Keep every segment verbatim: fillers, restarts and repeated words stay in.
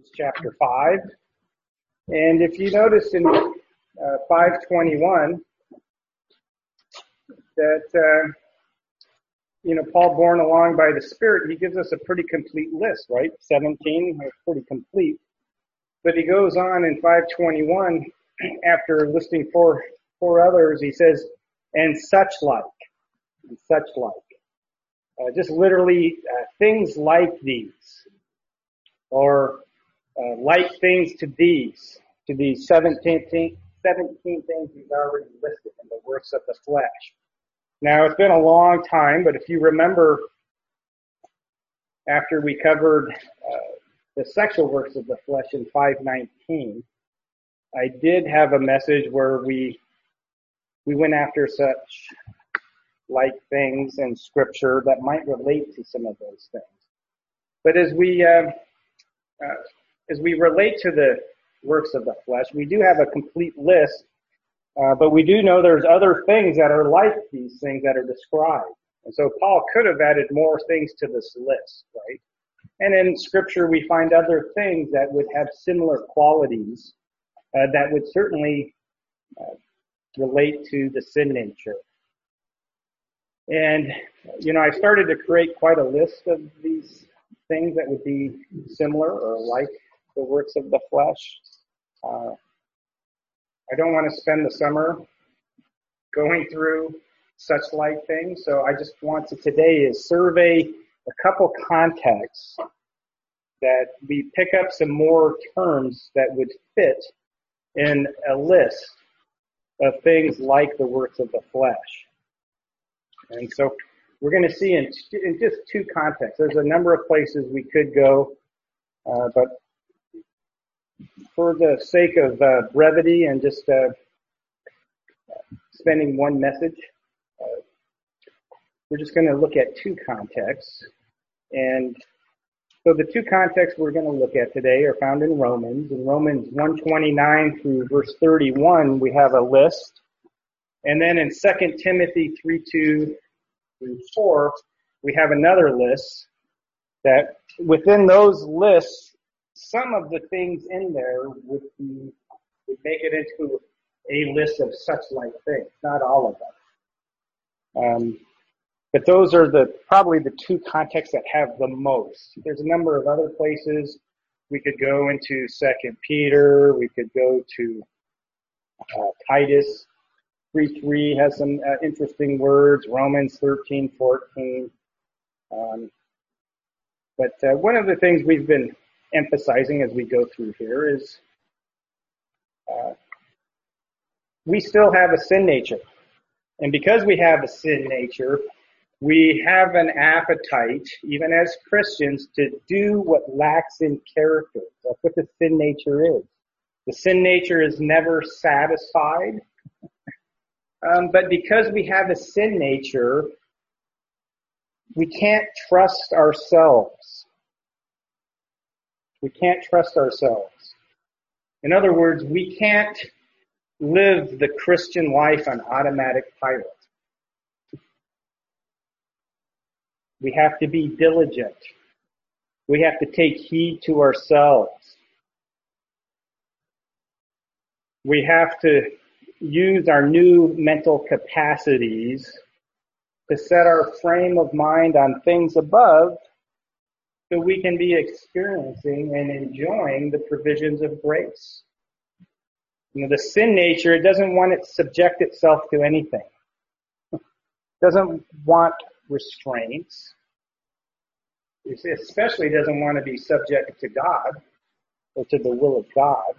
Ephesians chapter five. And if you notice in uh, five twenty-one that, uh, you know, Paul, borne along by the Spirit, he gives us a pretty complete list, right? seventeen, pretty complete. But he goes on in five twenty-one, after listing four, four others, he says, and such like, and such like. Uh, just literally uh, things like these, or uh, like things to these, to these seventeen, seventeen things he's already listed in the works of the flesh. Now, it's been a long time, but if you remember, after we covered uh, the sexual works of the flesh in five nineteen, I did have a message where we we went after such like things in Scripture that might relate to some of those things. But as we uh, uh, as we relate to the works of the flesh, we do have a complete list, uh, but we do know there's other things that are like these things that are described. And so Paul could have added more things to this list, right? And in Scripture, we find other things that would have similar qualities uh, that would certainly uh, relate to the sin nature. And, you know, I started to create quite a list of these things that would be similar or like the works of the flesh. Uh, I don't want to spend the summer going through such like things, so I just want to today is survey a couple contexts that we pick up some more terms that would fit in a list of things like the works of the flesh. And so we're going to see in, in just two contexts. There's a number of places we could go, uh, but for the sake of uh, brevity and just uh, spending one message, uh, we're just going to look at two contexts. And so the two contexts we're going to look at today are found in Romans. In Romans one twenty-nine through verse thirty-one, we have a list. And then in Second Timothy three two through four, we have another list that within those lists, some of the things in there would be would make it into a list of such like things, not all of them. Um, but those are the probably the two contexts that have the most. There's a number of other places we could go into. Second Peter, we could go to uh, Titus. three three has some uh, interesting words, Romans thirteen fourteen. Um, but uh, one of the things we've been emphasizing as we go through here is uh, we still have a sin nature. And because we have a sin nature, we have an appetite, even as Christians, to do what lacks in character. That's what the sin nature is. The sin nature is never satisfied. Um, but because we have a sin nature, we can't trust ourselves. We can't trust ourselves. In other words, we can't live the Christian life on automatic pilot. We have to be diligent. We have to take heed to ourselves. We have to use our new mental capacities to set our frame of mind on things above so we can be experiencing and enjoying the provisions of grace. You know, the sin nature, it doesn't want to subject itself to anything. It doesn't want restraints. It especially doesn't want to be subject to God or to the will of God.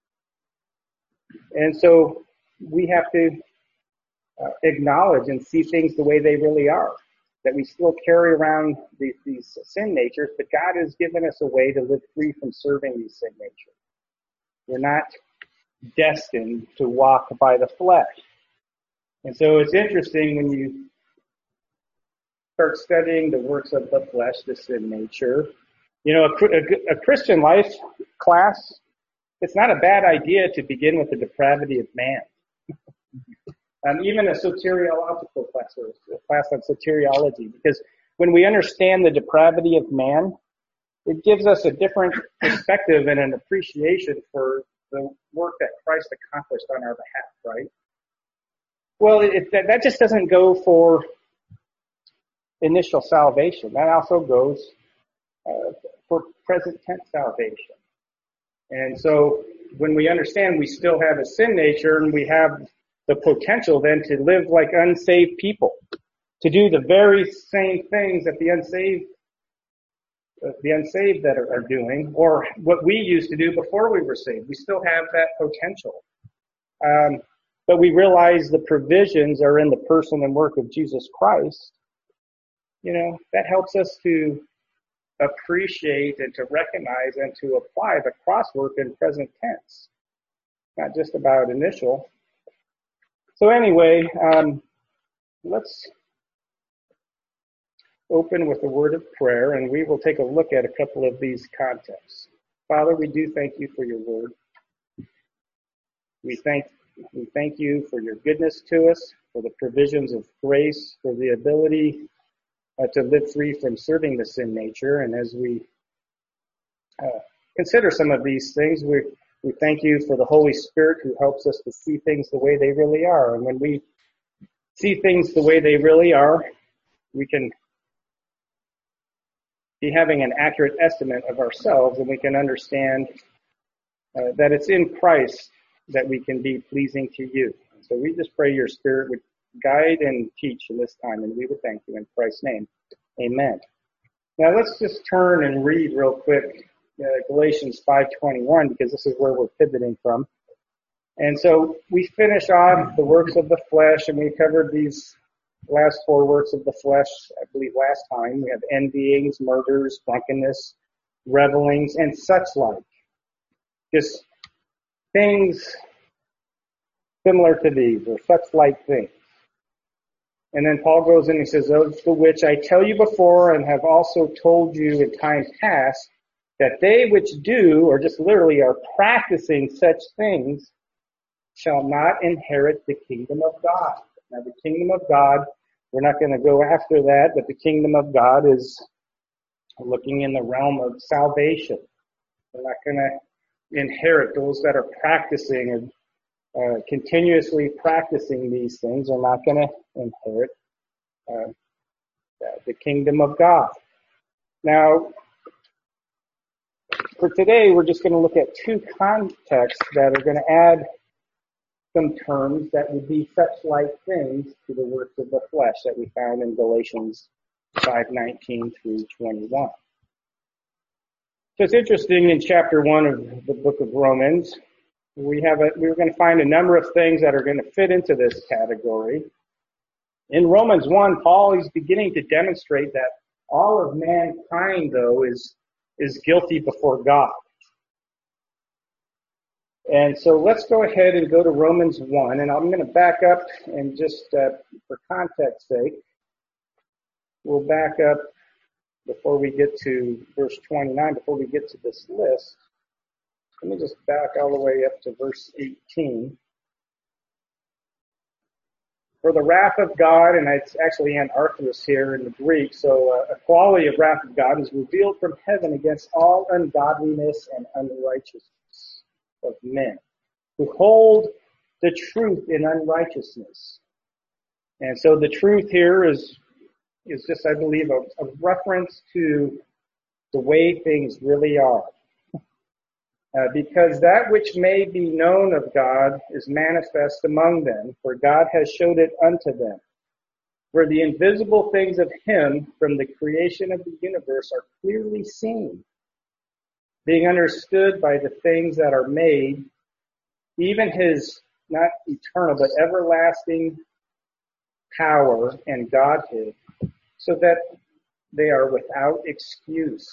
And so we have to uh, acknowledge and see things the way they really are, that we still carry around these, these sin natures, but God has given us a way to live free from serving these sin natures. We're not destined to walk by the flesh. And so it's interesting when you start studying the works of the flesh, the sin nature. You know, a, a, a Christian life class, it's not a bad idea to begin with the depravity of man. Um, even a soteriological class or a class on soteriology, because when we understand the depravity of man, it gives us a different perspective and an appreciation for the work that Christ accomplished on our behalf, right? Well, it, that, that just doesn't go for initial salvation. That also goes uh, for present tense salvation. And so when we understand we still have a sin nature and we have the potential then to live like unsaved people, to do the very same things that the unsaved uh, the unsaved that are, are doing, or what we used to do before we were saved. We still have that potential. Um, but we realize the provisions are in the person and work of Jesus Christ. You know, that helps us to appreciate and to recognize and to apply the cross work in present tense, not just about initial. So anyway, um, let's open with a word of prayer, and we will take a look at a couple of these contexts. Father, we do thank you for your word. We thank we thank you for your goodness to us, for the provisions of grace, for the ability uh, to live free from serving the sin nature. And as we uh, consider some of these things, we we thank you for the Holy Spirit who helps us to see things the way they really are. And when we see things the way they really are, we can be having an accurate estimate of ourselves, and we can understand uh, that it's in Christ that we can be pleasing to you. So we just pray your Spirit would guide and teach in this time, and we would thank you in Christ's name. Amen. Now let's just turn and read real quick uh, Galatians five twenty-one, because this is where we're pivoting from. And so we finish off the works of the flesh, and we covered these last four works of the flesh, I believe, last time. We have envyings, murders, drunkenness, revelings, and such like. Just things similar to these, or such like things. And then Paul goes in and he says, "Those for which I tell you before and have also told you in time past, that they which do, or just literally are practicing such things, shall not inherit the kingdom of God." Now, the kingdom of God, we're not going to go after that, but the kingdom of God is looking in the realm of salvation. We're not going to inherit those that are practicing and uh, continuously practicing these things are not going to inherit uh, the kingdom of God. Now, for today, we're just going to look at two contexts that are going to add some terms that would be such like things to the works of the flesh that we found in Galatians five nineteen through twenty-one. So it's interesting, in chapter one of the book of Romans, we have a, we're going to find a number of things that are going to fit into this category. In Romans one, Paul is beginning to demonstrate that all of mankind, though, is is guilty before God. And so let's go ahead and go to Romans one, and I'm going to back up and just, uh, for context's sake, we'll back up before we get to verse twenty-nine, before we get to this list. Let me just back all the way up to verse eighteen. For the wrath of God, and it's actually anarthros here in the Greek, so uh, a quality of wrath of God is revealed from heaven against all ungodliness and unrighteousness of men who hold the truth in unrighteousness. And so the truth here is is just, I believe, a, a reference to the way things really are. Uh, because that which may be known of God is manifest among them, for God has showed it unto them. For the invisible things of him from the creation of the universe are clearly seen, being understood by the things that are made, even his, not eternal, but everlasting power and Godhead, so that they are without excuse.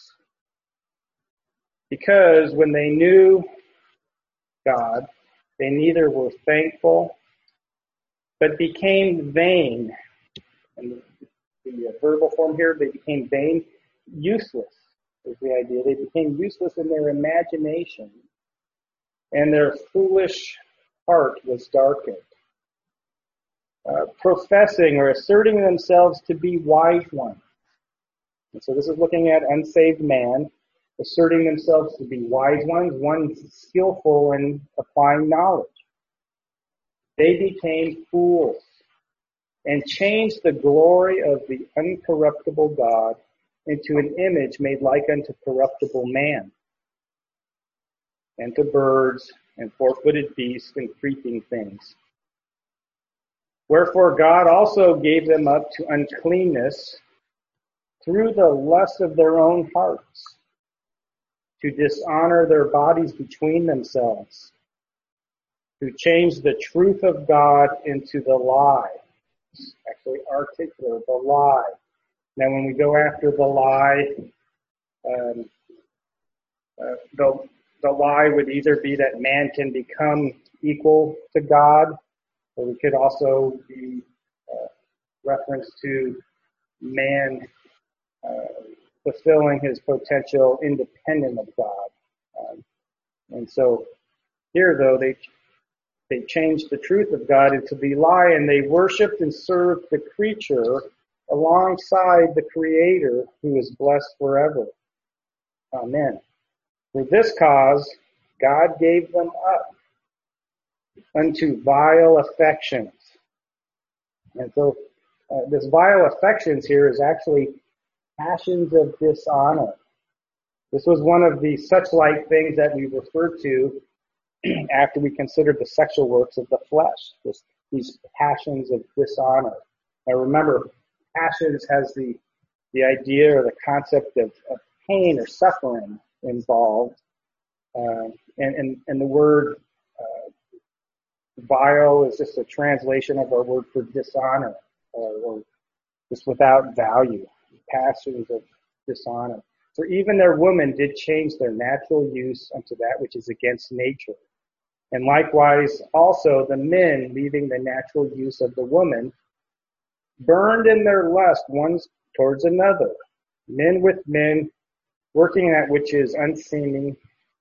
Because when they knew God, they neither were thankful, but became vain. And the, the verbal form here, they became vain, useless is the idea. They became useless in their imagination, and their foolish heart was darkened. Uh, professing or asserting themselves to be wise ones. And so this is looking at unsaved man. asserting themselves to be wise ones, ones skillful in applying knowledge. They became fools and changed the glory of the uncorruptible God into an image made like unto corruptible man, and to birds, and four-footed beasts, and creeping things. Wherefore God also gave them up to uncleanness through the lust of their own hearts, to dishonor their bodies between themselves, to change the truth of God into the lie. It's actually articular, the lie. Now when we go after the lie, um, uh, the, the lie would either be that man can become equal to God, or we could also be uh, reference to man uh, fulfilling his potential independent of God. Um, and so here, though, they they changed the truth of God into the lie, and they worshipped and served the creature alongside the Creator, who is blessed forever. Amen. For this cause, God gave them up unto vile affections. And so uh, this vile affections here is actually passions of dishonor. This was one of the such like things that we referred to after we considered the sexual works of the flesh, this, these passions of dishonor. Now remember, passions has the, the idea or the concept of, of pain or suffering involved. Uh, and, and, and the word uh, vile is just a translation of our word for dishonor, or, or just without value, passions of dishonor. For even their women did change their natural use unto that which is against nature. And likewise also the men, leaving the natural use of the woman, burned in their lust one towards another, men with men, working that which is unseemly,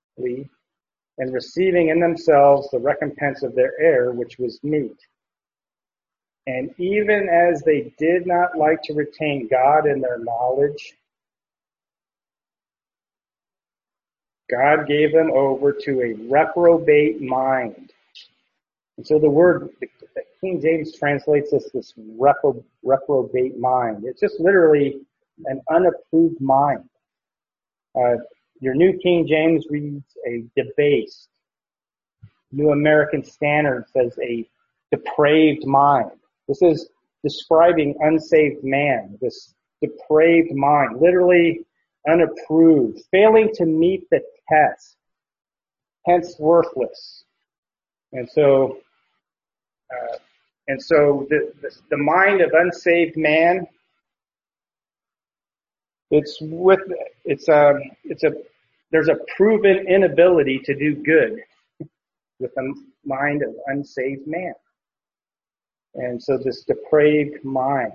and receiving in themselves the recompense of their error, which was meat. And even as they did not like to retain God in their knowledge, God gave them over to a reprobate mind. And so the word, the King James translates this, this repro, reprobate mind. It's just literally an unapproved mind. Uh, your New King James reads a debased. New American Standard says a depraved mind. This is describing unsaved man, this depraved mind, literally unapproved, failing to meet the test, hence worthless. And so, uh, and so the, the the mind of unsaved man, it's with it's a it's a there's a proven inability to do good with the mind of unsaved man. And so this depraved mind,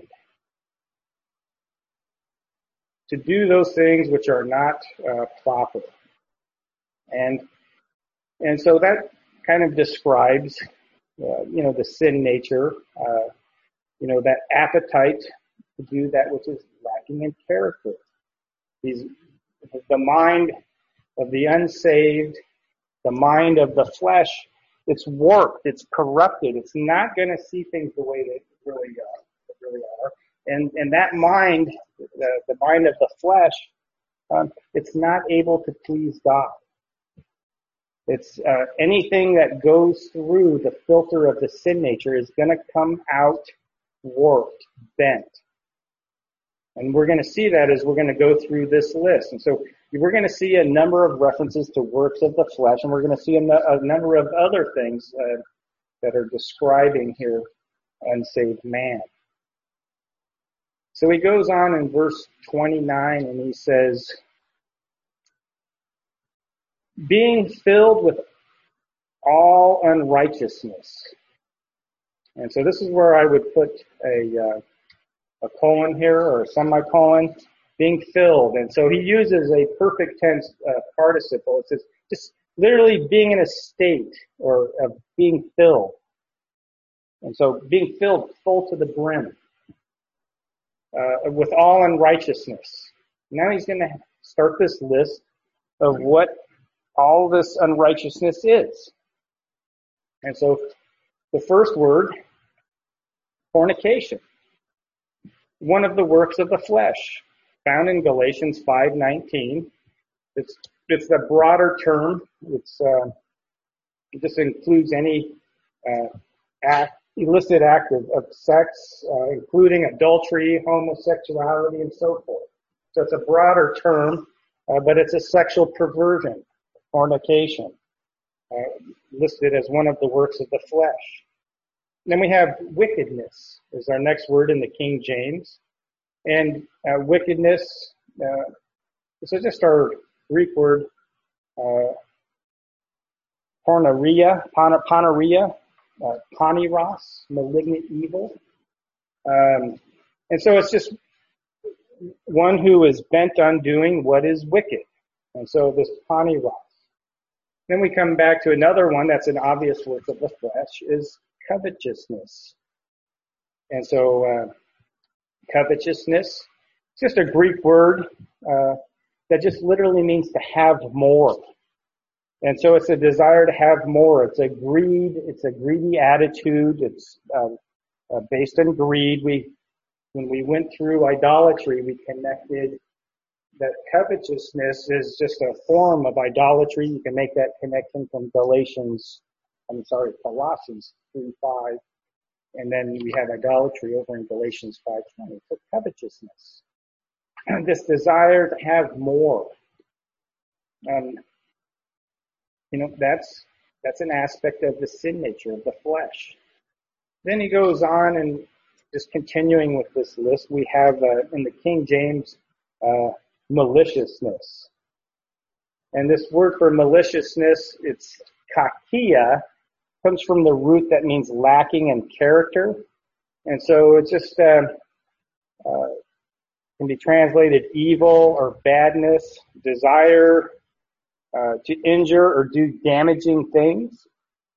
to do those things which are not uh, proper. And and so that kind of describes, uh, you know, the sin nature, uh, you know, that appetite to do that which is lacking in character. These, the mind of the unsaved, the mind of the flesh, it's warped, it's corrupted, it's not going to see things the way they really are. They really are. And and that mind, the, the mind of the flesh, um, it's not able to please God. It's uh, anything that goes through the filter of the sin nature is going to come out warped, bent. And we're going to see that as we're going to go through this list. And so we're going to see a number of references to works of the flesh, and we're going to see a, a number of other things uh, that are describing here unsaved man. So he goes on in verse twenty-nine and he says, being filled with all unrighteousness. And so this is where I would put a, uh, a colon here, or a semicolon, being filled. And so he uses a perfect tense uh, participle. It says just literally being in a state or of being filled. And so being filled full to the brim uh, with all unrighteousness. Now he's going to start this list of what all this unrighteousness is. And so the first word, fornication, one of the works of the flesh, found in Galatians five nineteen. It's it's a broader term. It's uh, it just includes any uh, act, illicit act of, of sex, uh, including adultery, homosexuality, and so forth. So it's a broader term, uh, but it's a sexual perversion, fornication, uh, listed as one of the works of the flesh. Then we have wickedness is our next word in the King James. And uh, wickedness, uh, this is just our Greek word, uh, porneia, porneia, uh, paniros, malignant evil. Um, and so it's just one who is bent on doing what is wicked. And so this paniros. Then we come back to another one that's an obvious work of the flesh is covetousness. And so uh, covetousness, it's just a Greek word uh, that just literally means to have more. And so it's a desire to have more. It's a greed. It's a greedy attitude. It's uh, uh, based on greed. We, when we went through idolatry, we connected that covetousness is just a form of idolatry. You can make that connection from Galatians, I'm sorry, Colossians three five. And then we have idolatry over in Galatians five twenty. So covetousness, this desire to have more. Um, you know, that's that's an aspect of the sin nature of the flesh. Then he goes on and just continuing with this list, we have uh, in the King James uh, maliciousness. And this word for maliciousness, it's kakia, comes from the root that means lacking in character. And so it's just uh, uh, can be translated evil or badness, desire uh, to injure or do damaging things.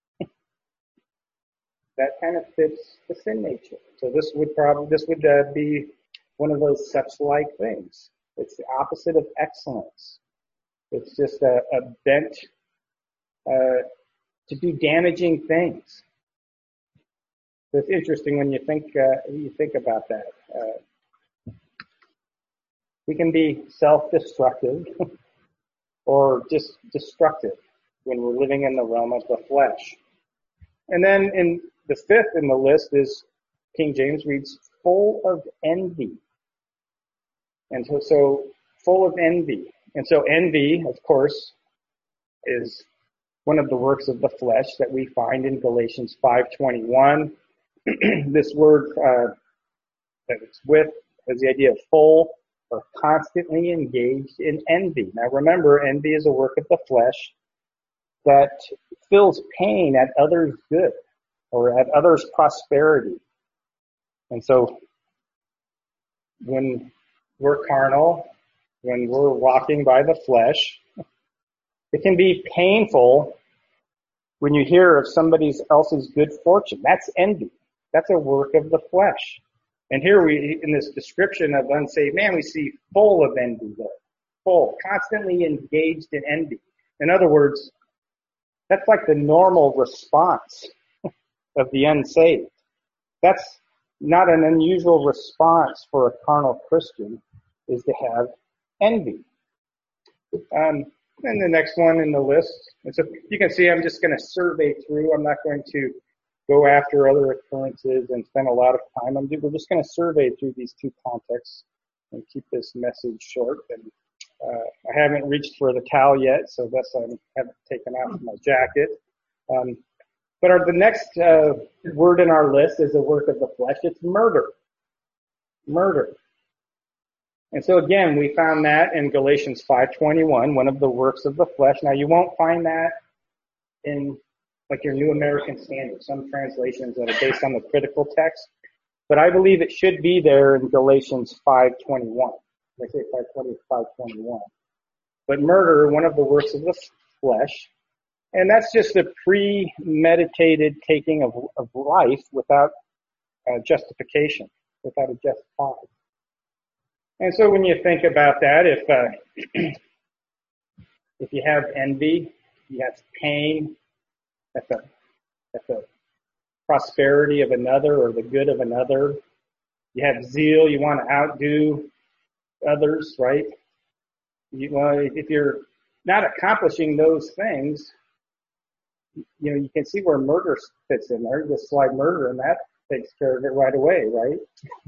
That kind of fits the sin nature. So this would probably this would uh, be one of those sex-like things. It's the opposite of excellence. It's just a, a bent uh, to do damaging things. So it's interesting when you think uh, you think about that. Uh, we can be self-destructive or just destructive when we're living in the realm of the flesh. And then in the fifth in the list is King James reads full of envy. And so, so full of envy. And so envy, of course, is one of the works of the flesh that we find in Galatians five twenty-one. This word uh, that it's with has the idea of full or constantly engaged in envy. Now remember, envy is a work of the flesh that feels pain at others' good or at others' prosperity. And so when we're carnal, when we're walking by the flesh, it can be painful when you hear of somebody else's good fortune. That's envy. That's a work of the flesh. And here we, in this description of unsaved man, we see full of envy there. Full, constantly engaged in envy. In other words, that's like the normal response of the unsaved. That's not an unusual response for a carnal Christian, is to have envy. Um, and the next one in the list, and so you can see I'm just going to survey through. I'm not going to go after other occurrences and spend a lot of time. I'm, we're just going to survey through these two contexts and keep this message short. And uh, I haven't reached for the towel yet, so thus I haven't taken off my jacket. Um, but our, the next uh, word in our list is a work of the flesh. It's murder. Murder. And so again, we found that in Galatians five twenty-one, one of the works of the flesh. Now you won't find that in like your New American Standard, some translations that are based on the critical text. But I believe it should be there in Galatians five twenty-one. They say five twenty, five twenty-one. But murder, one of the works of the flesh, and that's just a premeditated taking of, of life without uh, justification, without a just cause. And so when you think about that, if uh, If you have envy, you have pain, that's a, that's a prosperity of another or the good of another. You have zeal, you want to outdo others, right? You, well, if you're not accomplishing those things, you know, you can see where murder fits in there. Just slide murder, and that takes care of it right away, right?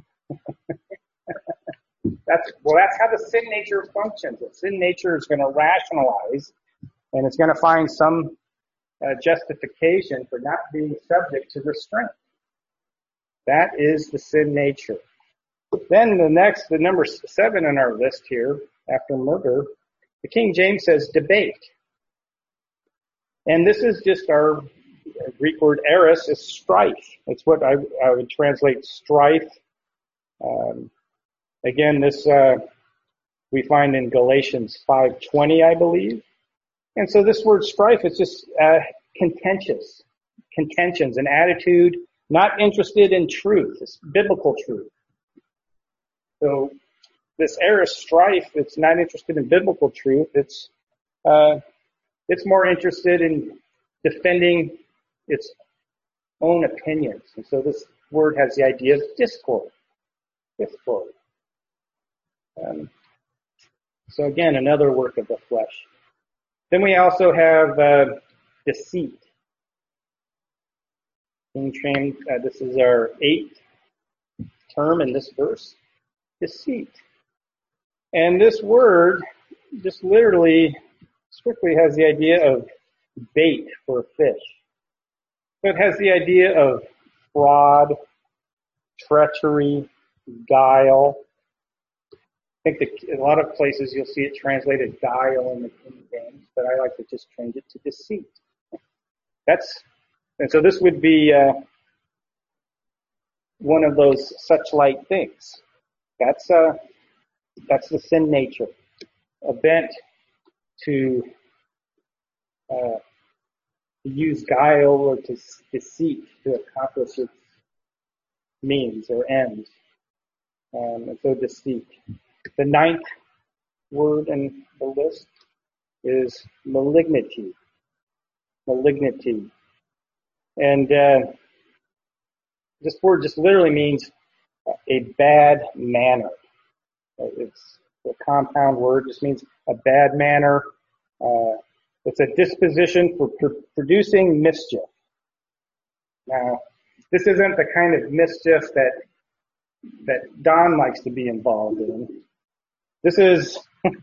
That's well, that's how the sin nature functions. The sin nature is going to rationalize, and it's going to find some uh, justification for not being subject to restraint. That is the sin nature. Then the next, the number seven on our list here, after murder, the King James says debate. And this is just our Greek word eris is strife. It's what I, I would translate strife. Um, again, this uh, we find in Galatians five twenty, I believe. And so this word strife is just uh, contentious, contentions, an attitude not interested in truth. It's biblical truth. So this eris strife, it's not interested in biblical truth. It's uh, it's more interested in defending its own opinions. And so this word has the idea of discord. Discord. Um, so again, another work of the flesh. Then we also have uh, deceit. In train, uh, this is our eighth term in this verse. Deceit. And this word just literally, strictly has the idea of bait for a fish. So it has the idea of fraud, treachery, guile. I think that in a lot of places you'll see it translated guile in the King James, but I like to just change it to deceit. That's, and so this would be uh, one of those such like things. That's uh, that's the sin nature, a bent to uh, use guile or to deceit to accomplish its means or ends. Um, and so deceit. The ninth word in the list is malignity. Malignity. And uh, this word just literally means a bad manner. It's a compound word, just means a bad manner. Uh, it's a disposition for pr- producing mischief. Now, this isn't the kind of mischief that that Don likes to be involved in. This is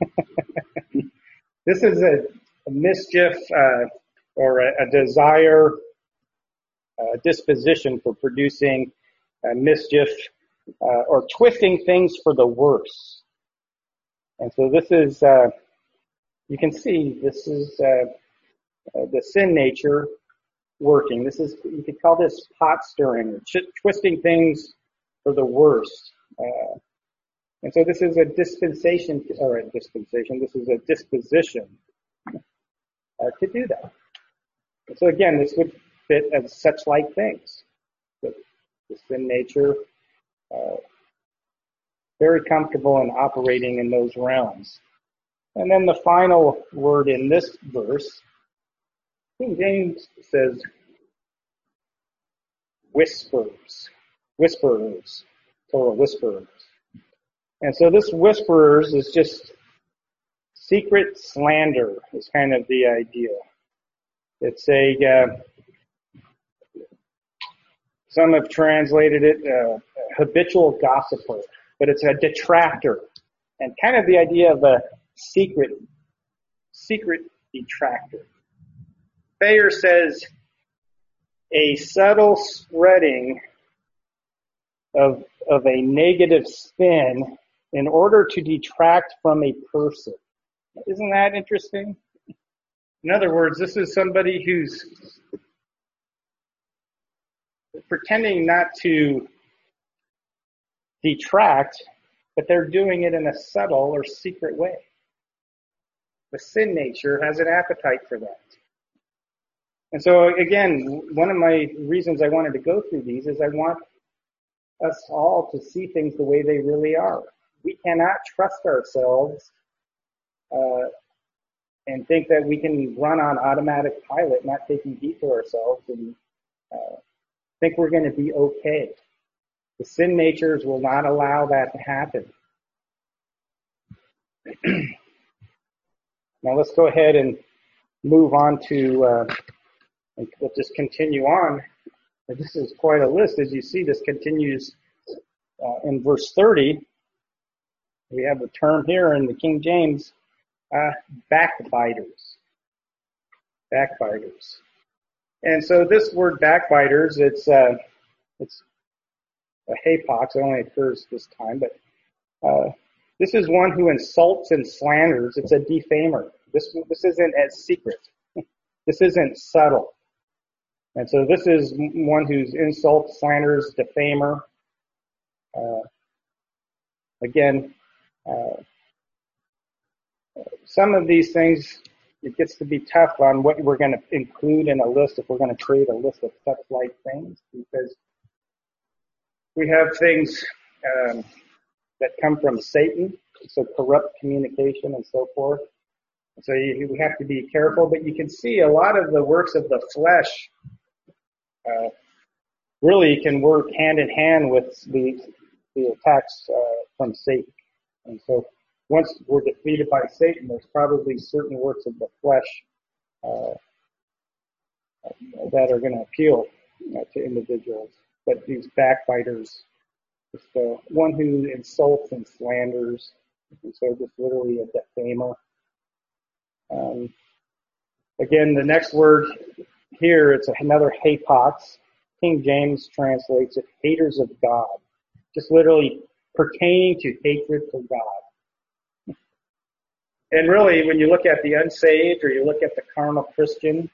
this is a, a mischief uh, or a, a desire, a disposition for producing uh, mischief uh, or twisting things for the worse. And so this is, uh, you can see this is uh, uh, the sin nature working. This is, you could call this pot stirring, or ch- twisting things for the worse. Uh, and so this is a dispensation, or a dispensation, this is a disposition uh, to do that. And so again, this would fit as such like things. The, the sin nature, uh, very comfortable in operating in those realms. And then the final word in this verse, King James says whispers, whisperers, plural whisperers. And so this whisperers is just secret slander is kind of the idea. It's a, uh, some have translated it uh, habitual gossiper, but it's a detractor, and kind of the idea of a secret, secret detractor. Thayer says a subtle spreading of of a negative spin in order to detract from a person. Isn't that interesting? In other words, this is somebody who's pretending not to detract, but they're doing it in a subtle or secret way. The sin nature has an appetite for that. And so again, one of my reasons I wanted to go through these is I want us all to see things the way they really are. We cannot trust ourselves uh, and think that we can run on automatic pilot, not taking heed to ourselves, and uh, think we're going to be okay. The sin natures will not allow that to happen. Now let's go ahead and move on to, uh, and we'll just continue on. This is quite a list. As you see, this continues uh, in verse thirty. We have a term here in the King James, uh, backbiters. Backbiters. And so this word backbiters, it's uh, it's a hapax. It only occurs this time, but uh, this is one who insults and slanders. It's a defamer. This this isn't as secret. This isn't subtle. And so this is one who's insults, slanders, defamer. Uh, again, uh, some of these things, it gets to be tough on what we're going to include in a list if we're going to create a list of such like things, because we have things um, that come from Satan, so corrupt communication and so forth. So you, we have to be careful, but you can see a lot of the works of the flesh uh, really can work hand in hand with the the attacks uh, from Satan. And so once we're defeated by Satan, there's probably certain works of the flesh uh, that are going to appeal uh, to individuals. But these backbiters, it's the one who insults and slanders, and so just literally a defamer. Um, again, the next word here, it's another hapax. King James translates it haters of God, just literally pertaining to hatred for God. And really, when you look at the unsaved or you look at the carnal Christian,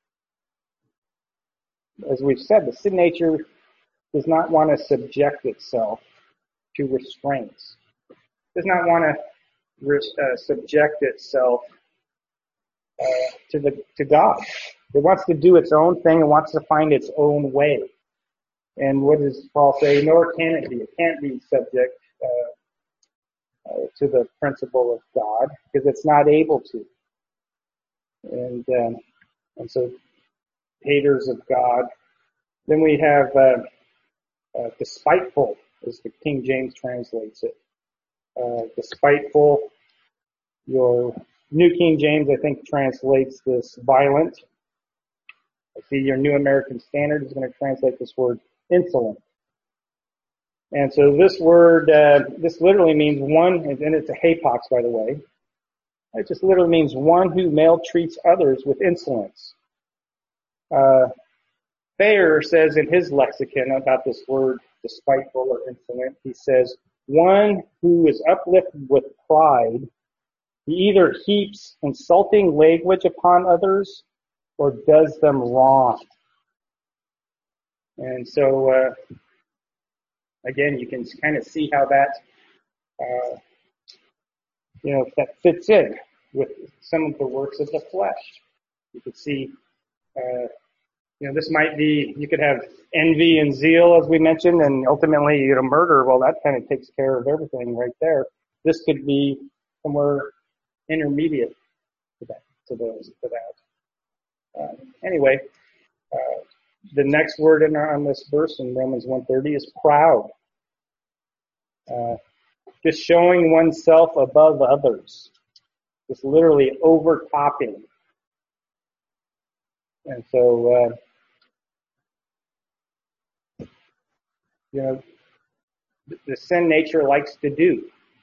as we've said, the sin nature does not want to subject itself to restraints. Does not want to uh, subject itself uh, to the to God. It wants to do its own thing. It wants to find its own way. And what does Paul say? Nor can it be. It can't be subject uh, uh, to the principle of God because it's not able to. And um, and so haters of God. Then we have uh, uh, despiteful, as the King James translates it. Uh, despiteful. Your New King James, I think, translates this violent. I see your New American Standard is going to translate this word insolent. And so this word, uh, this literally means one, and it's a hapax, by the way. It just literally means one who maltreats others with insolence. Uh, Thayer says in his lexicon about this word despiteful or insolent, he says, one who is uplifted with pride, he either heaps insulting language upon others or does them wrong. And so, uh, again, you can kind of see how that, uh, you know, that fits in with some of the works of the flesh. You could see, uh, you know, this might be, you could have envy and zeal, as we mentioned, and ultimately, you know, murder. Well, that kind of takes care of everything right there. This could be somewhere intermediate to that, to those, to that. Uh, anyway, uh, the next word in our, on this verse in Romans one thirty is proud. Uh, just showing oneself above others. Just literally overtopping. And so, uh, you know, the, the sin nature likes to do.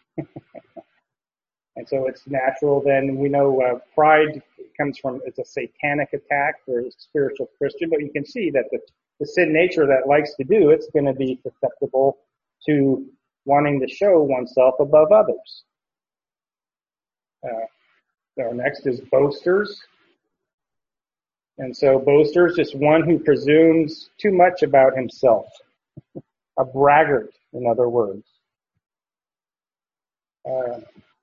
And so it's natural. Then we know uh, pride comes from, it's a satanic attack for a spiritual Christian, but you can see that the, the sin nature that likes to do, it's going to be susceptible to wanting to show oneself above others. Uh, our next is boasters. And so boasters, just one who presumes too much about himself. A braggart, in other words. Uh,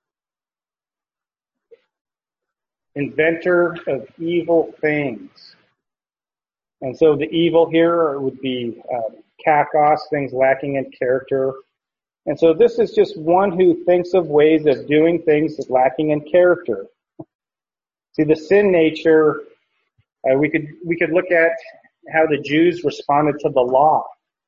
inventor of evil things. And so the evil here would be uh, kakos, things lacking in character. And so this is just one who thinks of ways of doing things lacking in character. See, the sin nature, uh, we could we could look at how the Jews responded to the law.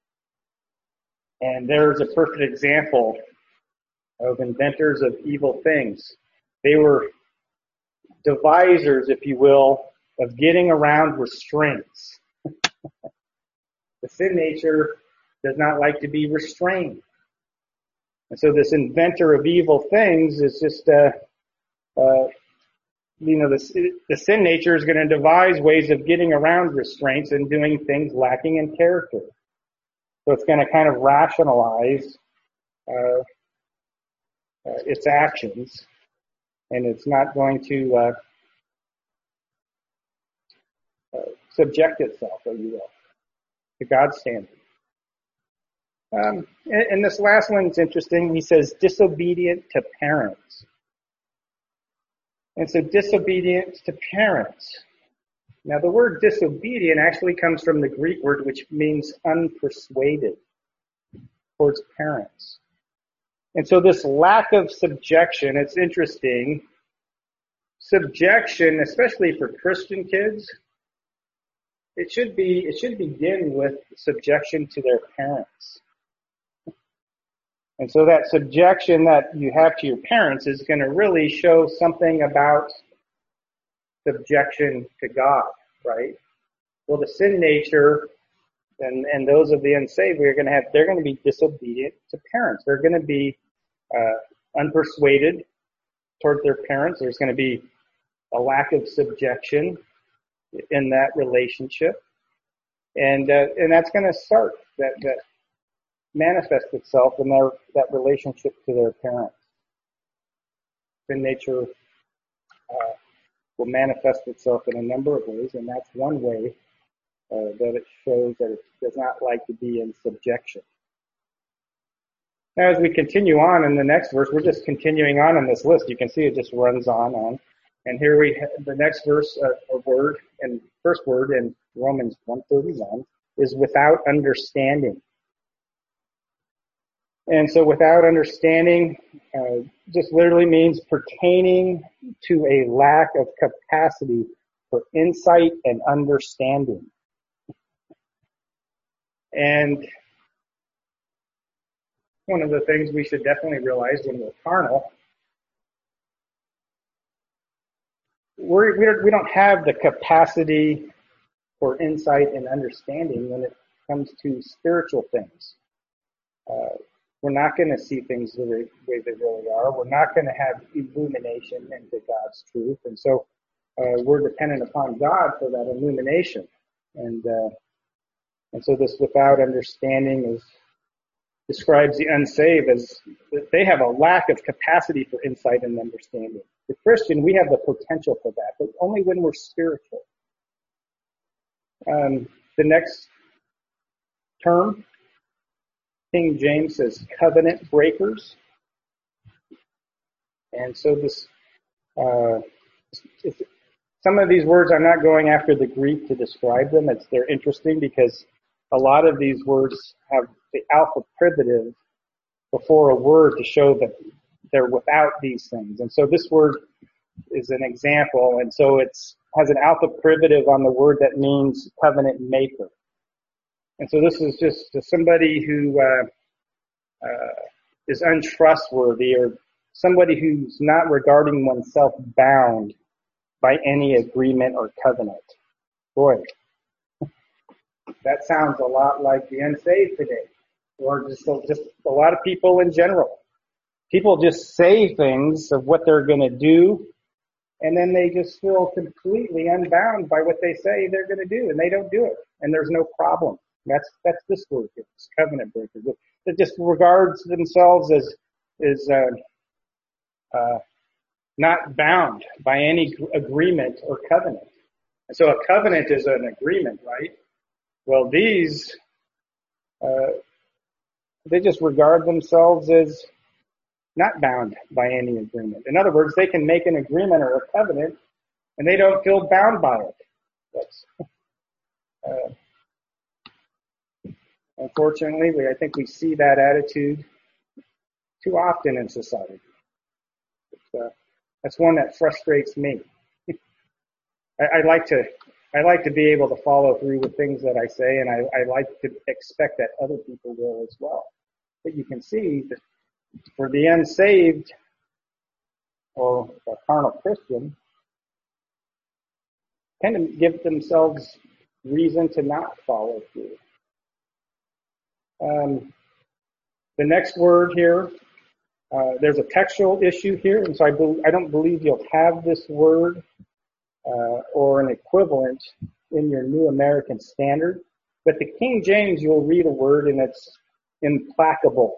And there's a perfect example of inventors of evil things. They were devisers, if you will, of getting around restraints. The sin nature does not like to be restrained. And so this inventor of evil things is just, uh, uh, you know, the, the sin nature is going to devise ways of getting around restraints and doing things lacking in character. So it's going to kind of rationalize uh, uh, its actions, and it's not going to uh, uh, subject itself, if you will, to God's standard. Um, and, and this last one's interesting. He says disobedient to parents. And so disobedience to parents. Now the word disobedient actually comes from the Greek word which means unpersuaded towards parents. And so this lack of subjection, it's interesting. Subjection, especially for Christian kids, it should be, it should begin with subjection to their parents. And so that subjection that you have to your parents is going to really show something about subjection to God, right? Well, the sin nature and, and those of the unsaved, we're going to have, they're going to be disobedient to parents. They're going to be uh, unpersuaded toward their parents. There's going to be a lack of subjection in that relationship. And, uh, and that's going to start that, that manifest itself in their, that relationship to their parents. Sin nature uh, will manifest itself in a number of ways, and that's one way uh, that it shows that it does not like to be in subjection. Now, as we continue on in the next verse, we're just continuing on in this list. You can see it just runs on and on. And here we have the next verse, uh, a word, and first word in Romans one thirty-one is without understanding. And so without understanding uh, just literally means pertaining to a lack of capacity for insight and understanding. And one of the things we should definitely realize when we're carnal, we're, we're, we don't have the capacity for insight and understanding when it comes to spiritual things. Uh, We're not going to see things the way they really are. We're not going to have illumination into God's truth. And so uh, we're dependent upon God for that illumination. And uh, and so this without understanding is describes the unsaved as that they have a lack of capacity for insight and understanding. The Christian, we have the potential for that, but only when we're spiritual. Um, the next term, King James says covenant breakers. And so this, uh, it's, some of these words, I'm not going after the Greek to describe them. It's, they're interesting because a lot of these words have the alpha privative before a word to show that they're without these things. And so this word is an example. And so it's has an alpha privative on the word that means covenant maker. And so this is just somebody who, uh, Uh, is untrustworthy or somebody who's not regarding oneself bound by any agreement or covenant. Boy, that sounds a lot like the unsaved today, or just, just a lot of people in general. People just say things of what they're going to do, and then they just feel completely unbound by what they say they're going to do, and they don't do it, and there's no problem. That's that's this word, it's covenant breakers. That just regards themselves as is uh, uh, not bound by any agreement or covenant. And so a covenant is an agreement, right? Well, these uh, they just regard themselves as not bound by any agreement. In other words, they can make an agreement or a covenant, and they don't feel bound by it. That's, uh, unfortunately, we, I think we see that attitude too often in society. It's, uh, that's one that frustrates me. I, I like to I like to be able to follow through with things that I say, and I, I like to expect that other people will as well. But you can see that for the unsaved or a carnal Christian, tend to give themselves reason to not follow through. Um, the next word here, uh, there's a textual issue here, and so I, be, I don't believe you'll have this word uh, or an equivalent in your New American Standard. But the King James, you'll read a word, and it's implacable.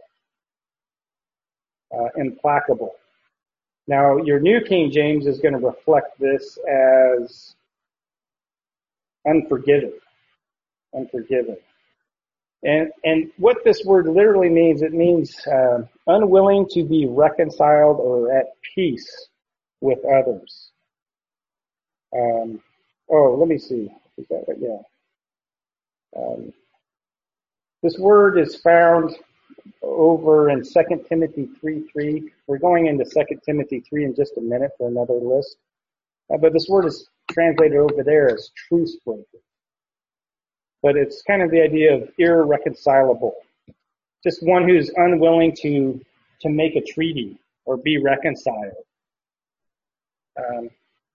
Uh, implacable. Now, your New King James is going to reflect this as unforgiving. Unforgiving. And and what this word literally means, it means uh, unwilling to be reconciled or at peace with others. Um, oh, let me see. Is that right? Yeah. Um, this word is found over in Second Timothy three three. We're going into Second Timothy three in just a minute for another list. Uh, but this word is translated over there as truce breaker. But it's kind of the idea of irreconcilable. Just one who's unwilling to to make a treaty or be reconciled. Um,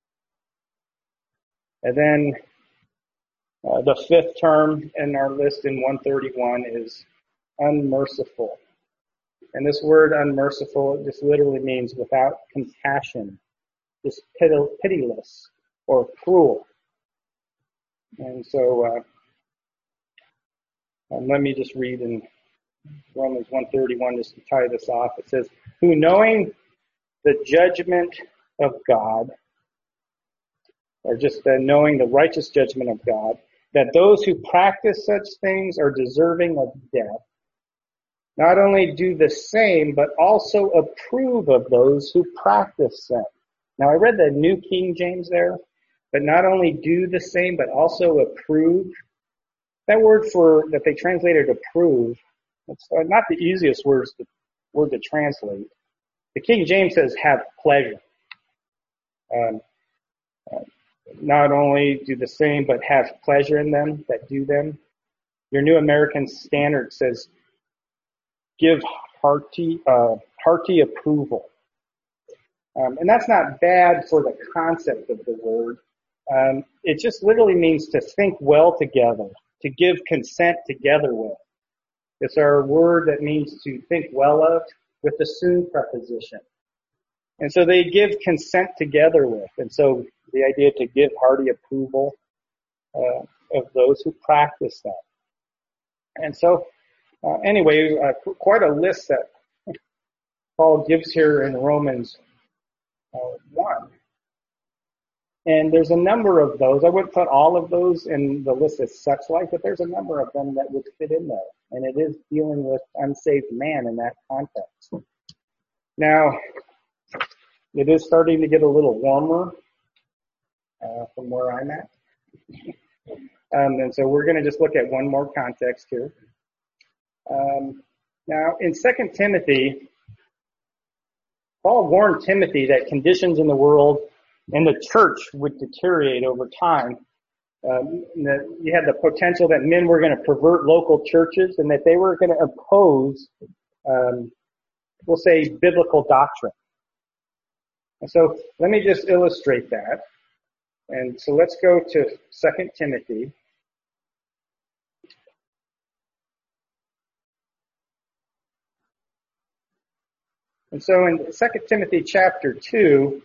and then uh, the fifth term in our list in one thirty-one is unmerciful. And this word unmerciful just literally means without compassion, just pitiless or cruel. And so uh, um, let me just read in Romans one thirty-one just to tie this off. It says, who knowing the judgment of God, or just uh, knowing the righteous judgment of God, that those who practice such things are deserving of death, not only do the same, but also approve of those who practice them. Now, I read the New King James there, but not only do the same, but also approve. That word for that they translated approve, it's not the easiest words to, word to translate. The King James says have pleasure. Um, uh, not only do the same, but have pleasure in them that do them. Your New American Standard says give hearty, uh, hearty approval. Um, and that's not bad for the concept of the word. Um, it just literally means to think well together, to give consent together with. It's our word that means to think well of with the soon preposition. And so they give consent together with. And so the idea to give hearty approval uh, of those who practice that. And so uh, anyway, uh, quite a list that Paul gives here in Romans uh, one. And there's a number of those. I wouldn't put all of those in the list as such like, but there's a number of them that would fit in there. And it is dealing with unsaved man in that context. Now, it is starting to get a little warmer uh, from where I'm at. Um, and so we're going to just look at one more context here. Um, now, in Second Timothy, Paul warned Timothy that conditions in the world and the church would deteriorate over time. Um, that you had the potential that men were going to pervert local churches and that they were going to oppose, um, we'll say, biblical doctrine. And so let me just illustrate that. And so let's go to Second Timothy. And so in Second Timothy chapter two,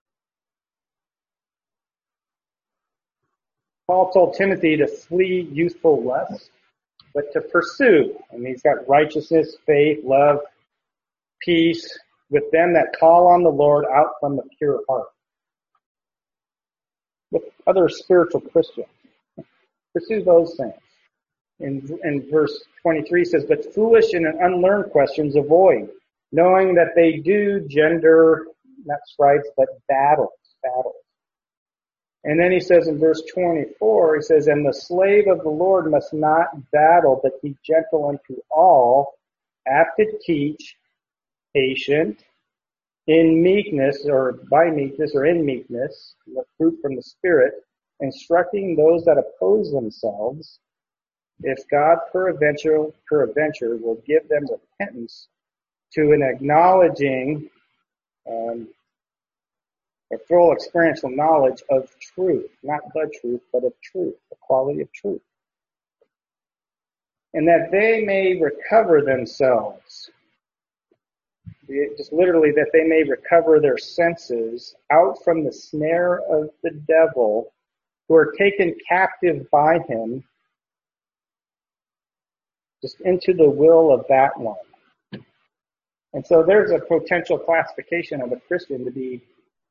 Paul told Timothy to flee youthful lust, but to pursue. And he's got righteousness, faith, love, peace with them that call on the Lord out from the pure heart. With other spiritual Christians. Pursue those things. In, in verse twenty-three says, but foolish and unlearned questions avoid, knowing that they do gender, not strifes, but battles, battles. And then he says in verse twenty-four, he says, and the slave of the Lord must not battle, but be gentle unto all, apt to teach, patient, in meekness, or by meekness, or in meekness, the fruit from the Spirit, instructing those that oppose themselves, if God peradventure, peradventure will give them repentance to an acknowledging um, a full experiential knowledge of truth, not the truth, but of truth, the quality of truth. And that they may recover themselves, just literally that they may recover their senses out from the snare of the devil, who are taken captive by him, just into the will of that one. And so there's a potential classification of a Christian to be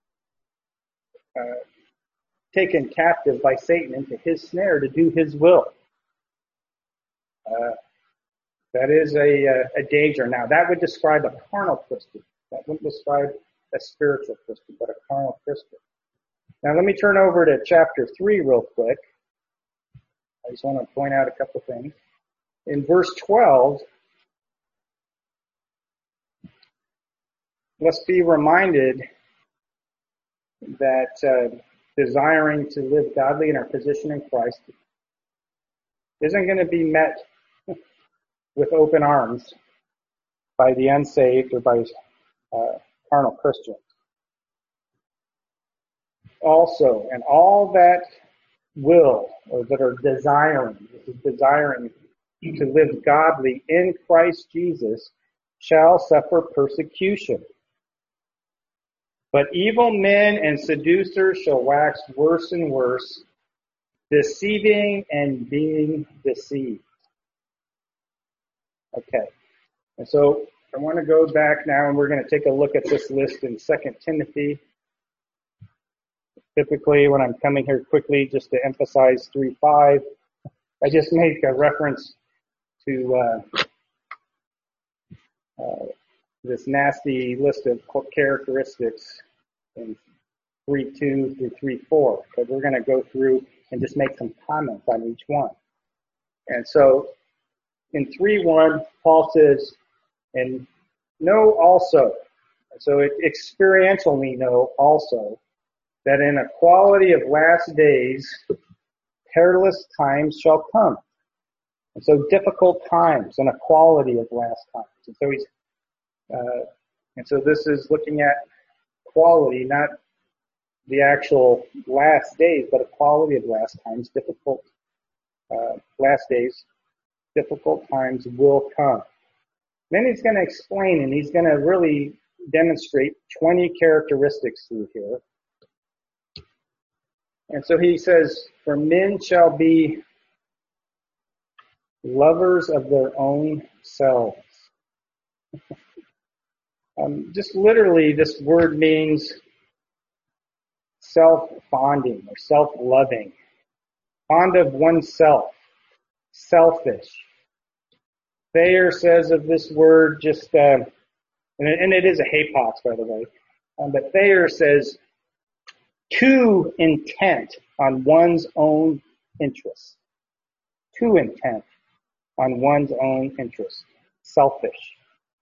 uh, taken captive by Satan into his snare to do his will. Uh, that is a, a, a danger. Now, that would describe a carnal Christian. That wouldn't describe a spiritual Christian, but a carnal Christian. Now, let me turn over to chapter three real quick. I just want to point out a couple things. In verse twelve, let's be reminded that uh, desiring to live godly in our position in Christ isn't going to be met with open arms by the unsaved or by uh, carnal Christians. Also, and all that will, or that are desiring, this is desiring to live godly in Christ Jesus, shall suffer persecution. But evil men and seducers shall wax worse and worse, deceiving and being deceived. Okay. And so I want to go back now, and we're going to take a look at this list in Second Timothy. Typically, when I'm coming here quickly, just to emphasize three five, I just make a reference to uh, uh, this nasty list of characteristics in three two through three four. But we're going to go through and just make some comments on each one. And so in three one, Paul says, and know also, so it experientially know also, that in equality of last days, perilous times shall come. And so difficult times and equality of last times. And so he's, uh, and so this is looking at quality, not the actual last days, but equality of last times, difficult, uh, last days, difficult times will come. Then he's going to explain, and he's going to really demonstrate twenty characteristics through here. And so he says, for men shall be lovers of their own selves. um, just literally, this word means self-bonding or self-loving. Fond of oneself. Selfish. Thayer says of this word just, uh, and, it, and it is a hapax, by the way, um, but Thayer says, too intent on one's own interests. Too intent on one's own interests. Selfish.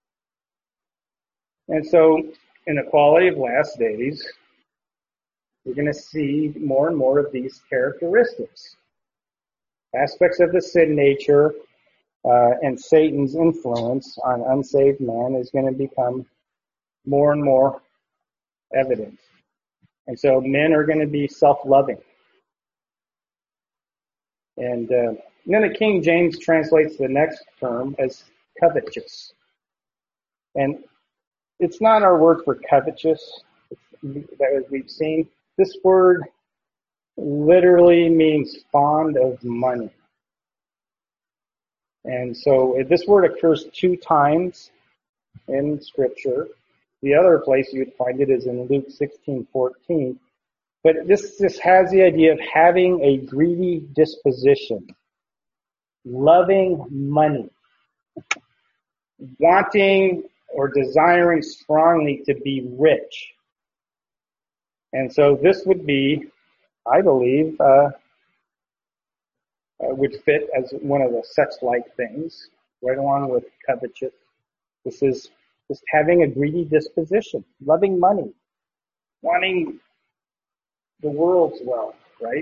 And so, in the quality of last days, we're going to see more and more of these characteristics. Aspects of the sin nature uh, and Satan's influence on unsaved man is going to become more and more evident. And so men are going to be self-loving. And uh, then the King James translates the next term as covetous. And it's not our word for covetous that we've seen. This word literally means fond of money. And so this word occurs two times in Scripture. The other place you would find it is in Luke sixteen fourteen. But this, this has the idea of having a greedy disposition, loving money, wanting or desiring strongly to be rich. And so this would be, I believe, uh, uh, would fit as one of the sex-like things, right along with covetous. This is just having a greedy disposition, loving money, wanting the world's wealth, right?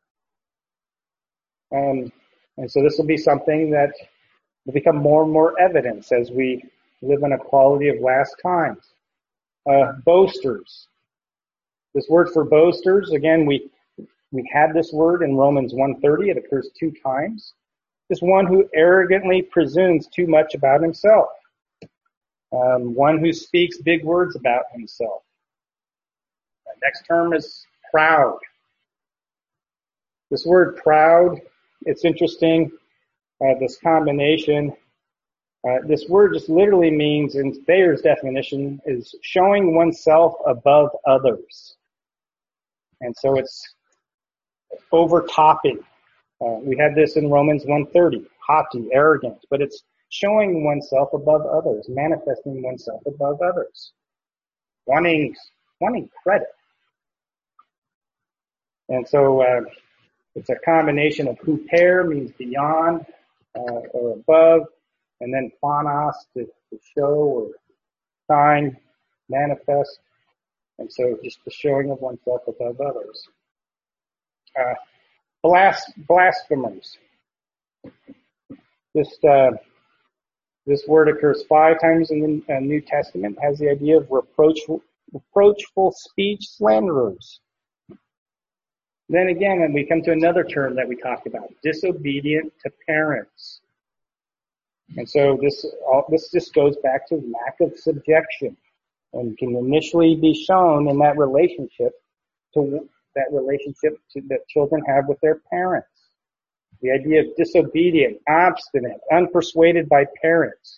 Um, and so this will be something that will become more and more evidence as we live in a quality of last times. Uh, boasters. This word for boasters, again, we we have this word in Romans one thirty. It occurs two times. Is one who arrogantly presumes too much about himself. Um, one who speaks big words about himself. The next term is proud. This word proud, it's interesting, uh, this combination. Uh, this word just literally means, in Thayer's definition, is showing oneself above others. And so it's overtopping. Uh, we had this in Romans one thirty, haughty, arrogant, but it's showing oneself above others, manifesting oneself above others, wanting wanting credit. And so uh, it's a combination of huper, means beyond uh, or above, and then phanos, to, to show or shine, manifest. And so just the showing of oneself above others. Uh, blas- blasphemers. This, uh, this word occurs five times in the uh, New Testament, has the idea of reproachful, reproachful speech, slanderers. Then again, when we come to another term that we talked about, disobedient to parents. And so this, all, this just goes back to lack of subjection, and can initially be shown in that relationship to that relationship to, that children have with their parents. The idea of disobedient, obstinate, unpersuaded by parents.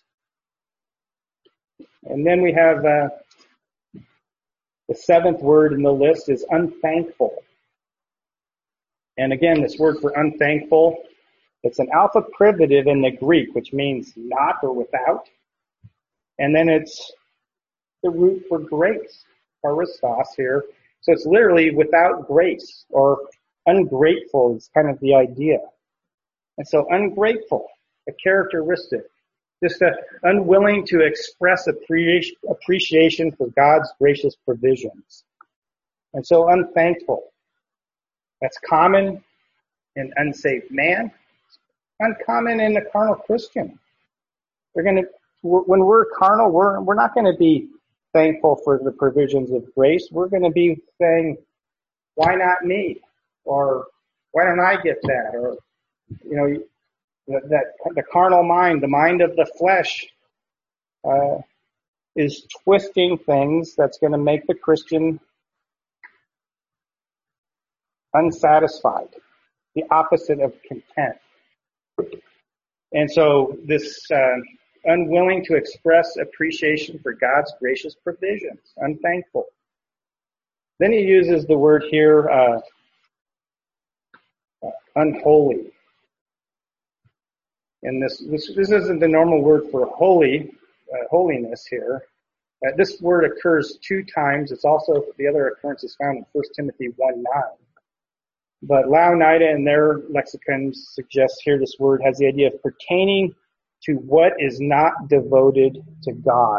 And then we have uh, the seventh word in the list is unthankful. And again, this word for unthankful, it's an alpha privative in the Greek, which means not or without. And then it's the root for grace, charistos here. So it's literally without grace, or ungrateful is kind of the idea. And so ungrateful, a characteristic, just a, unwilling to express appreci- appreciation for God's gracious provisions. And so unthankful. That's common in unsaved man, uncommon in the carnal Christian. They're going to, when we're carnal, we're we're not going to be thankful for the provisions of grace. We're going to be saying, "Why not me?" Or "Why don't I get that?" Or you know, that, that the carnal mind, the mind of the flesh, uh, is twisting things that's going to make the Christian unsatisfied, the opposite of content. And so this uh, unwilling to express appreciation for God's gracious provisions, unthankful. Then he uses the word here, uh, uh, unholy. And this, this this isn't the normal word for holy, uh, holiness here. Uh, this word occurs two times. It's also, the other occurrence is found in First Timothy one nine. But Louw-Nida in their lexicon suggests here this word has the idea of pertaining to what is not devoted to God.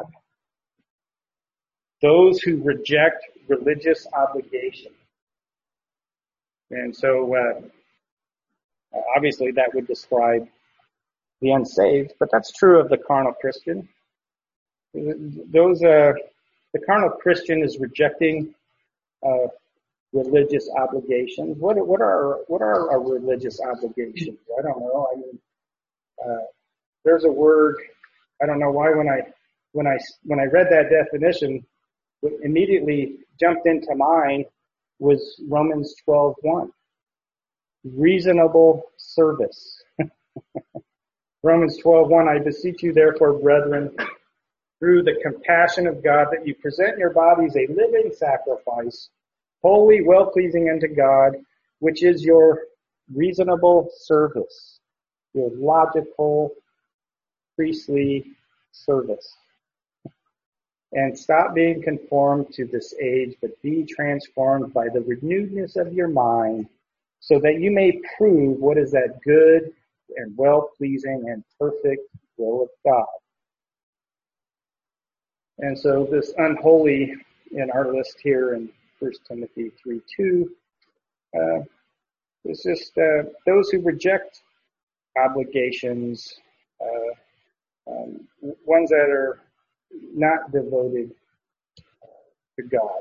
Those who reject religious obligation. And so, uh, obviously that would describe the unsaved, but that's true of the carnal Christian. Those, uh, the carnal Christian is rejecting uh, religious obligations. What what are what are our religious obligations? I don't know. I mean, uh, there's a word. I don't know why when I when I when I read that definition, what immediately jumped into mind was Romans twelve one. Reasonable service. Romans twelve one. I beseech you, therefore, brethren, through the compassion of God, that you present your bodies a living sacrifice, holy, well-pleasing unto God, which is your reasonable service, your logical, priestly service. And stop being conformed to this age, but be transformed by the renewedness of your mind, so that you may prove what is that good and well-pleasing and perfect will of God. And so this unholy in our list here in First Timothy three two uh, is just uh, those who reject obligations, uh, um, ones that are not devoted to God.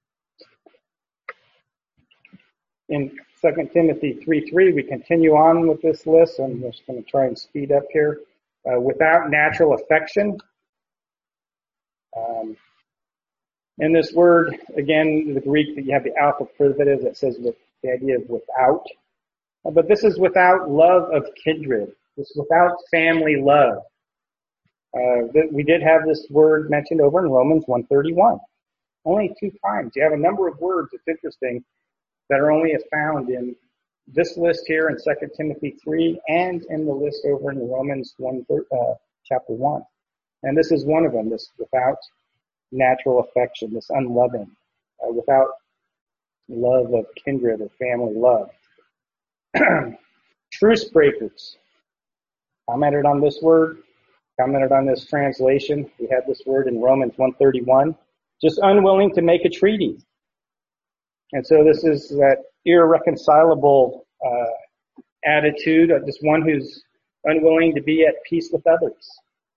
In Second Timothy three three, we continue on with this list. I'm just going to try and speed up here. Uh, without natural affection. Um, and this word, again, the Greek, you have the alpha privative that says with the idea of without. Uh, but this is without love of kindred. This is without family love. Uh, th- we did have this word mentioned over in Romans one thirty-one. Only two times. You have a number of words, it's interesting, that are only found in this list here in Second Timothy three and in the list over in Romans one, uh, chapter one. And this is one of them, this without natural affection, this unloving, uh, without love of kindred or family love. Truce breakers. Commented on this word, commented on this translation. We had this word in Romans one thirty-one. Just unwilling to make a treaty. And so this is that irreconcilable uh, attitude of just one who's unwilling to be at peace with others.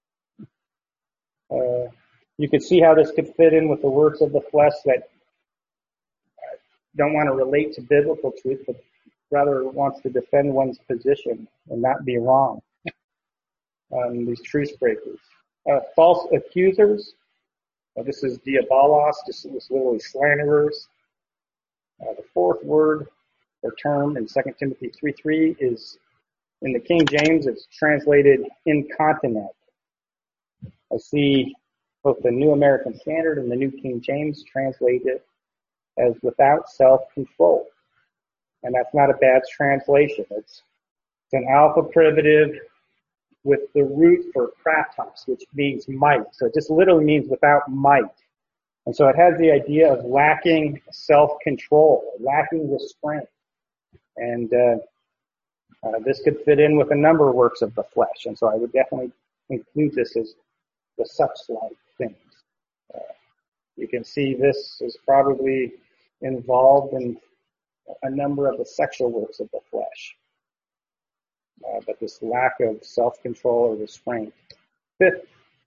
Uh, you could see how this could fit in with the works of the flesh that don't want to relate to biblical truth, but rather wants to defend one's position and not be wrong. Um, these truce breakers. Uh, false accusers. Uh, this is diabolos, just this literally slanderers. Uh, the fourth word or term in Second Timothy three three is, in the King James, it's translated incontinent. I see both the New American Standard and the New King James translate it as without self-control. And that's not a bad translation. It's, it's an alpha privative with the root for kratos, which means might. So it just literally means without might. And so it has the idea of lacking self-control, lacking restraint. And uh, uh, this could fit in with a number of works of the flesh. And so I would definitely include this as the such-like things. Uh, you can see this is probably involved in a number of the sexual works of the flesh. Uh, but this lack of self-control or restraint. Fifth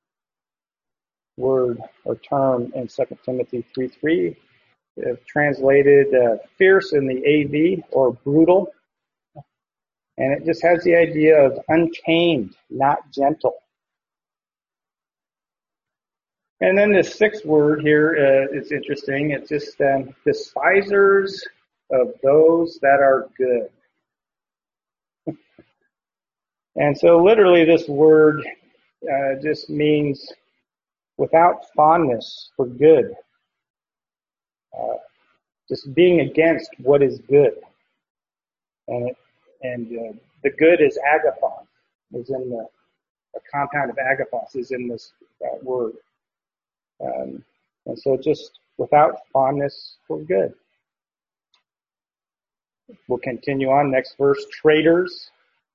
word or term in Second Timothy three three, is translated uh, fierce in the A V or brutal. And it just has the idea of untamed, not gentle. And then this sixth word here uh, is interesting. It's just um, despisers of those that are good. And so literally this word uh, just means without fondness for good. Uh, just being against what is good. And it, and uh, the good is agathon, is in the, the compound of agathos is in this uh, word. Um, and so just without fondness for good. We'll continue on. Next verse, traitors.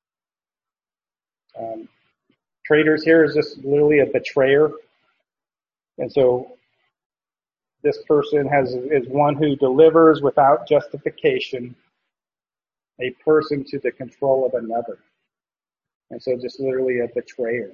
Um, traitors here is just literally a betrayer. And so this person has is one who delivers without justification a person to the control of another. And so just literally a betrayer.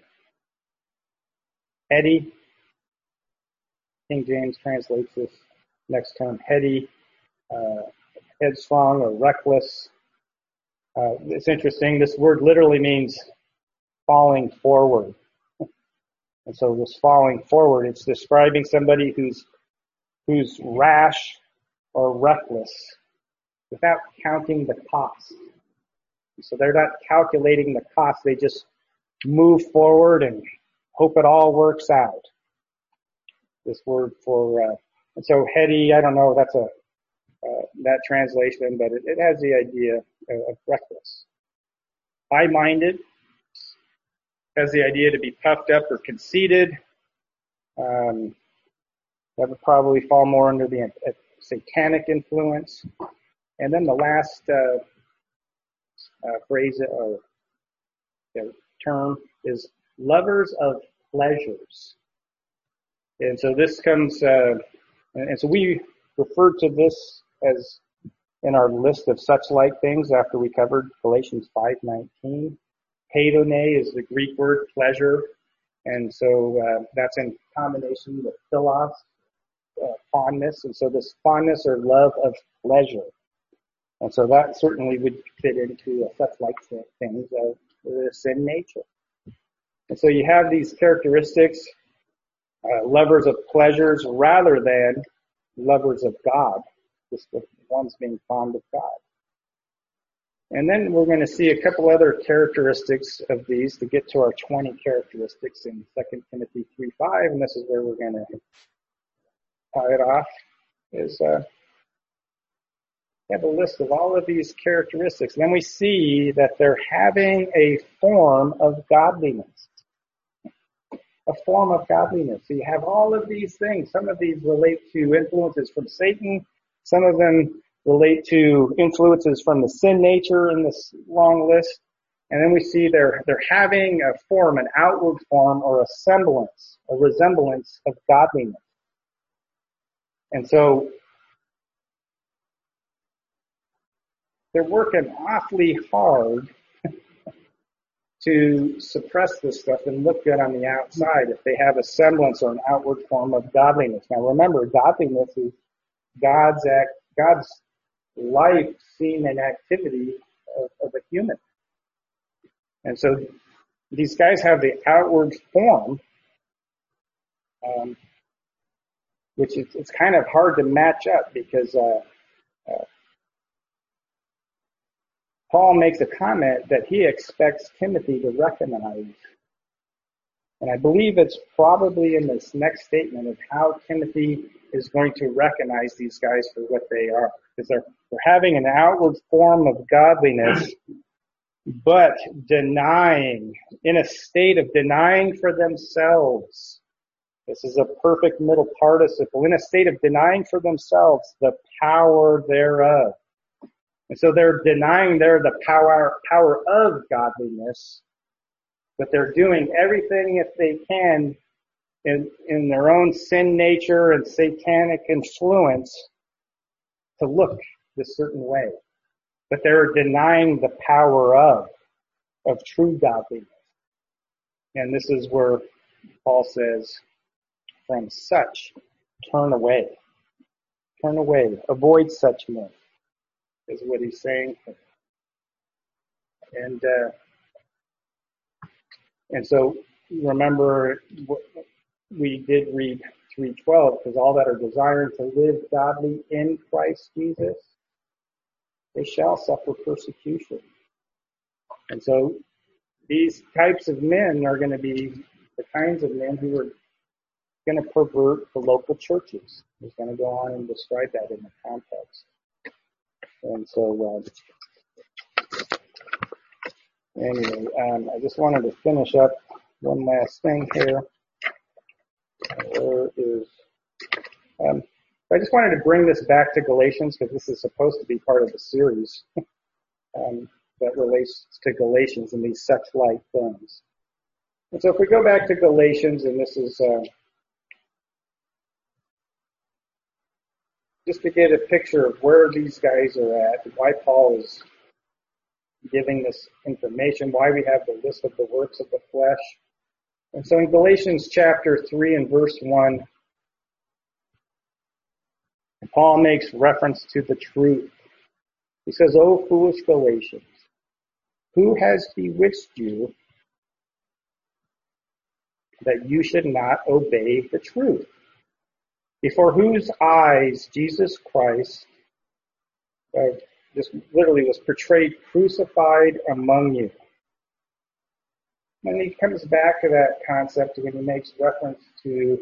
Heady. King James translates this next term, heady, uh, headstrong or reckless. Uh, it's interesting. This word literally means falling forward. And so this falling forward, it's describing somebody who's who's rash or reckless without counting the cost. So they're not calculating the cost. They just move forward and hope it all works out. This word for, uh, and so heady, I don't know, that's a, uh, that translation, but it, it has the idea of, of reckless. High-minded has the idea to be puffed up or conceited. Um, that would probably fall more under the uh, satanic influence. And then the last uh, uh, phrase or uh, term is lovers of pleasures. And so this comes, uh, and, and so we referred to this as in our list of such like things after we covered Galatians five nineteen. Hedone is the Greek word pleasure, and so uh, that's in combination with philos, uh, fondness, and so this fondness or love of pleasure. And so that certainly would fit into a such like things of the sin nature. And so you have these characteristics, uh, lovers of pleasures rather than lovers of God, just the ones being fond of God. And then we're going to see a couple other characteristics of these to get to our twenty characteristics in Second Timothy three five, and this is where we're going to tie it off, is uh, we have a list of all of these characteristics. And then we see that they're having a form of godliness. A form of godliness. So you have all of these things. Some of these relate to influences from Satan. Some of them relate to influences from the sin nature in this long list. And then we see they're, they're having a form, an outward form or a semblance, a resemblance of godliness. And so they're working awfully hard to suppress this stuff and look good on the outside if they have a semblance or an outward form of godliness. Now remember, godliness is God's act, God's life seen in activity of, of a human. And so these guys have the outward form, um, which is, it's kind of hard to match up because uh, uh, Paul makes a comment that he expects Timothy to recognize. And I believe it's probably in this next statement of how Timothy is going to recognize these guys for what they are. Because they're, they're having an outward form of godliness, but denying, in a state of denying for themselves. This is a perfect middle participle. In a state of denying for themselves the power thereof. And so they're denying there the power power of godliness, but they're doing everything if they can in, in their own sin nature and satanic influence to look this certain way. But they're denying the power of, of true godliness. And this is where Paul says, from such, turn away. Turn away. Avoid such men, is what he's saying. And, uh, and so remember, we did read three twelve, because all that are desiring to live godly in Christ Jesus, they shall suffer persecution. And so these types of men are going to be the kinds of men who are going to pervert the local churches. He's going to go on and describe that in the context. And so, uh, anyway, um, I just wanted to finish up one last thing here. Where is, um, I just wanted to bring this back to Galatians because this is supposed to be part of the series um, that relates to Galatians and these such like things. And so if we go back to Galatians, and this is uh, just to get a picture of where these guys are at, and why Paul is giving this information, why we have the list of the works of the flesh. And so in Galatians chapter three and verse one, Paul makes reference to the truth. He says, "O foolish Galatians, who has bewitched you that you should not obey the truth? Before whose eyes Jesus Christ uh, just literally was portrayed crucified among you." And he comes back to that concept when he makes reference to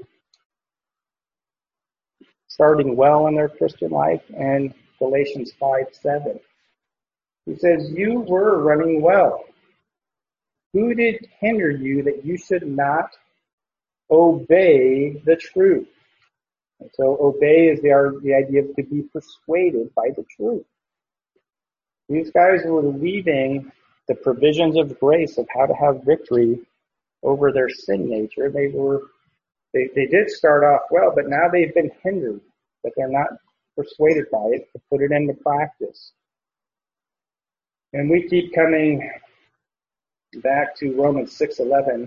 starting well in their Christian life in Galatians five seven. He says, "You were running well. Who did hinder you that you should not obey the truth?" And so obey is the, the idea of to be persuaded by the truth. These guys were leaving the provisions of grace of how to have victory over their sin nature. They were They, they did start off well, but now they've been hindered, that they're not persuaded by it to put it into practice. And we keep coming back to Romans six eleven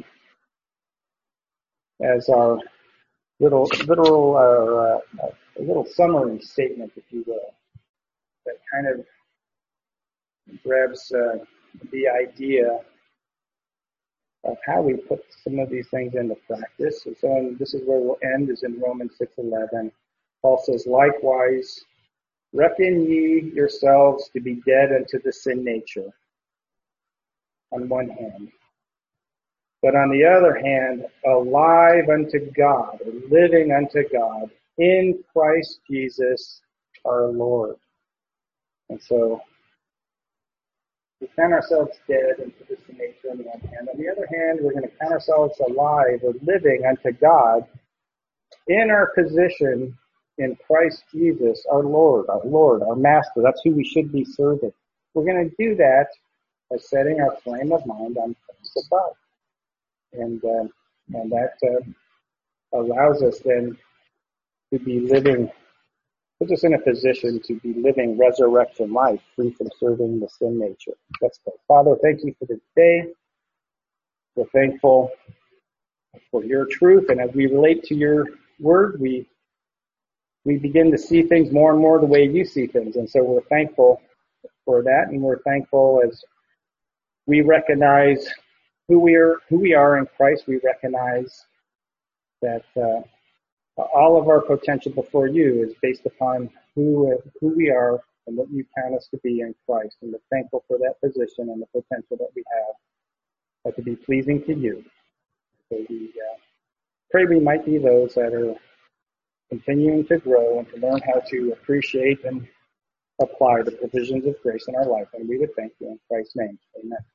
as our little little uh, uh, a little summary statement, if you will, that kind of grabs uh, the idea of how we put some of these things into practice. And so and this is where we'll end, is in Romans six eleven. Paul says, likewise, reckon ye yourselves to be dead unto the sin nature, on one hand, but on the other hand, alive unto God, or living unto God, in Christ Jesus our Lord. And so we count ourselves dead unto the sin nature on the one hand. On the other hand, we're going to count ourselves alive or living unto God in our position in Christ Jesus our Lord, our Lord, our Master. That's who we should be serving. We're going to do that by setting our frame of mind on Christ above. And, uh, and that uh, allows us then to be living, puts us in a position to be living resurrection life, free from serving the sin nature. Let's go. Father, thank you for this day. We're thankful for your truth. And as we relate to your word, we we begin to see things more and more the way you see things. And so we're thankful for that. And we're thankful as we recognize who we are, who we are in Christ. We recognize that uh, all of our potential before you is based upon who who we are and what you count us to be in Christ. And we're thankful for that position and the potential that we have uh, to be pleasing to you. So we uh, pray we might be those that are continuing to grow and to learn how to appreciate and apply the provisions of grace in our life. And we would thank you in Christ's name. Amen.